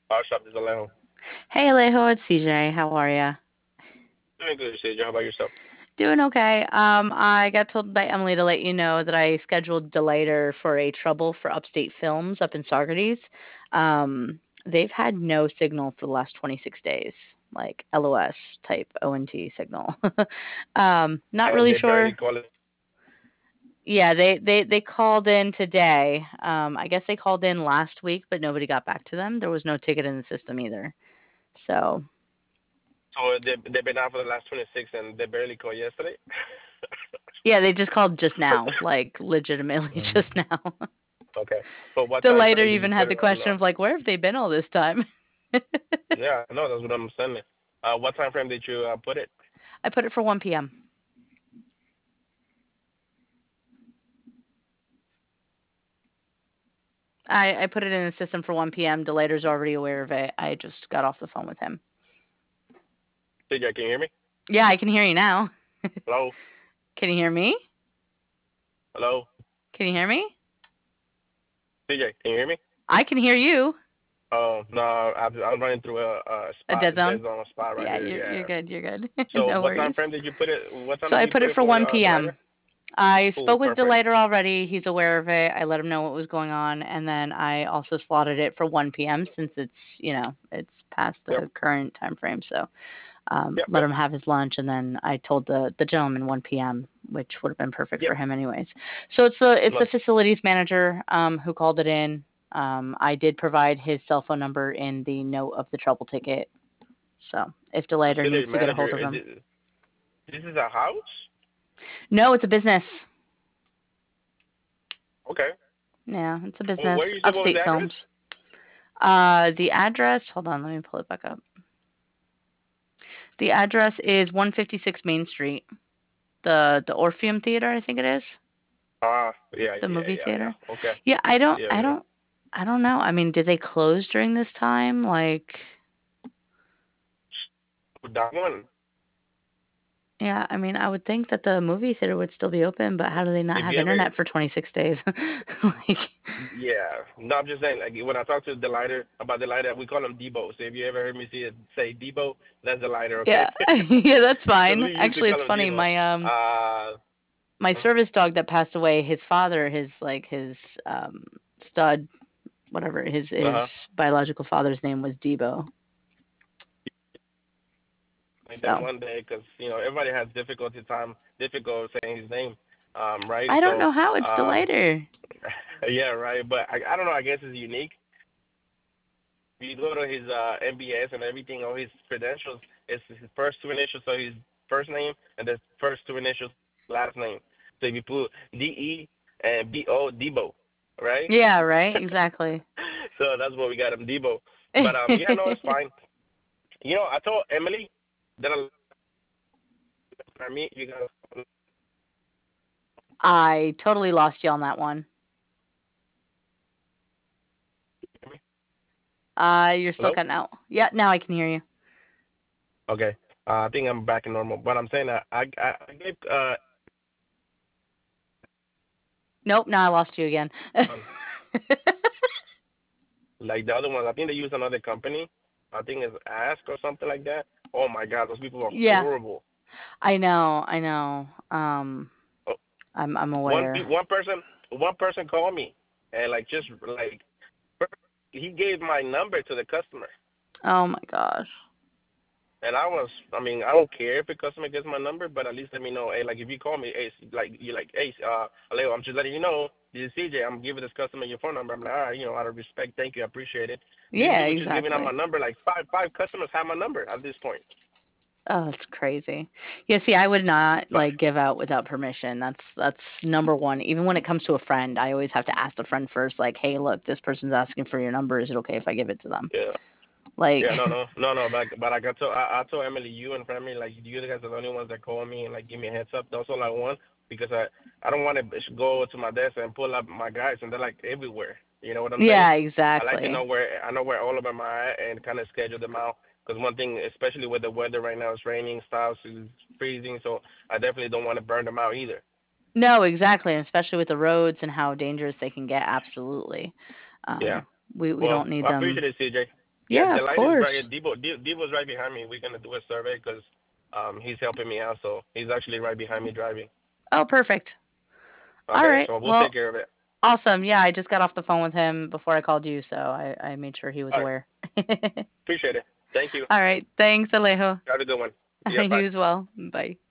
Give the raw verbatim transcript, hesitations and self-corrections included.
Our shop is Alejo. Hey Alejo, it's C J. How are ya? Doing good, C J. How about yourself? Doing okay. Um, I got told by Emily to let you know that I scheduled Delighter for a Trouble for Upstate Films up in Saugerties. Um, they've had no signal for the last twenty-six days, like L O S type O N T signal. um, not And really they barely sure. call it. Yeah, they, they, they called in today. Um, I guess they called in last week, but nobody got back to them. There was no ticket in the system either. So, So they they've been out for the last twenty-six, and they barely called yesterday. yeah, they just called just now, like legitimately Mhm. just now. Okay. But what The time lighter frame did you even put had it the on? question Uh, of like, where have they been all this time? yeah, no, that's what I'm saying. Uh, what time frame did you uh, put it? I put it for one p m. I, I put it in the system for one p m. Delighter's already aware of it. I just got off the phone with him. C J, can you hear me? Yeah, I can hear you now. Hello, Can you hear me? hello, Can you hear me? C J, can you hear me? I can hear you. Oh no, I'm I'm running through a, a A spot, dead zone? dead zone spot right Yeah, here. you're you're Yeah. good. You're good. So No what time worries. frame did you put it? What time So did I you put put it it for for? one Uh, the p m. lighter? I Cool, spoke with perfect. Delighter already. He's aware of it. I let him know what was going on, and then I also slotted it for one p m since it's you know it's past Yep, the current time frame. So um, yep, let yep. him have his lunch, and then I told the the gentleman one p m, which would have been perfect Yep. for him anyways. So it's the it's No, the facilities manager um, who called it in. Um, I did provide his cell phone number in the note of the trouble ticket. So if Delighter needs facility to get a manager. hold of Is him, it? This is a house? no, it's a business. Okay. Yeah, it's a Well, business. where you said what was Upstate the address? Films. Uh, the address. Hold on, let me pull it back up. The address is one fifty-six Main Street. The the Orpheum Theater, I think it is. Ah, yeah, The yeah, movie yeah, theater. yeah. Okay. Yeah, I don't Yeah, I yeah. don't I don't know. I mean, did they close during this time? Like, That one. yeah, I mean, I would think that the movie theater would still be open, but how do they not If have you ever, internet for twenty-six days? Like, yeah. No, I'm just saying. Like when I talk to the lighter about the lighter, we call him Debo. So if you ever heard me see it say Debo, that's the lighter, okay? yeah. Yeah, that's Because fine. we used to Actually, it's call him funny. Debo. My um Uh, my service dog that passed away, his father, his like his um stud, whatever, his uh his huh. biological father's name was Debo. Like that So, one day, because you know everybody has difficulty time, difficult saying his name, um, right? I don't So, know how it's the um, lighter. yeah, right. But I, I don't know. I guess it's unique. If you go to his uh, M B S and everything, all his credentials, it's his first two initials, so his first name and the first two initials, last name. So if you put D E and B O, Debo, right? Yeah, right? Exactly. So that's what we got him, Debo. But um, yeah, no, it's fine. You know, I told Emily that I meet you guys. I totally lost you on that one. Uh, you're still Hello. cutting out. Yeah, now I can hear you. Okay. Uh, I think I'm back in normal. But I'm saying that I I, I gave uh Nope, now I lost you again. um, like the other ones. I think they use another company. I think it's Ask or something like that. Oh my God, those people are Yeah, horrible. I know, I know. Um, Oh, I'm I'm one aware. pe- one person one person called me and like just like he gave my number to the customer. Oh my gosh. And I was, I mean, I don't care if the customer gets my number, but at least let me know. Hey, like if you call me, hey, like you like, hey, uh, Alejo, I'm just letting you know, this is C J. I'm giving this customer your phone number. I'm like, all right, you know, out of respect, thank you, I appreciate it. Dude, Yeah, he was just giving out exactly. my number. Like five five customers have my number at this point. Oh, that's crazy. Yeah, see, I would not But like give out without permission. That's that's number one. Even when it comes to a friend, I always have to ask the friend first, like, hey, look, this person's asking for your number. Is it okay if I give it to them? yeah, Like, yeah, no, no, no, no. But but I got to, I, I told Emily, you and family, like you guys are the only ones that call me and like give me a heads up. That's all I want because I I don't want to go to my desk and pull up my guys and they're like everywhere. You know what I'm saying? yeah, I like to exactly. know where I know where all of them are at and kind of schedule them out. Because one thing, especially with the weather right now, it's raining, stuff, it's freezing, so I definitely don't want to burn them out either. No, exactly, and especially with the roads and how dangerous they can get. Absolutely. Yeah. Um, we we Well, don't need I them. appreciate it, C J. Yeah, Yeah, the of light is right. course. Debo, De- Debo's right behind me. We're gonna do a survey because um he's helping me out, so he's actually right behind me driving. Oh, perfect. All Okay, right. so we'll Well, take care of it. awesome. Yeah, I just got off the phone with him before I called you, so I, I made sure he was All right, aware. appreciate it. Thank you. All right. Thanks, Alejo. Have a good one. Yeah, bye. You as well. Bye.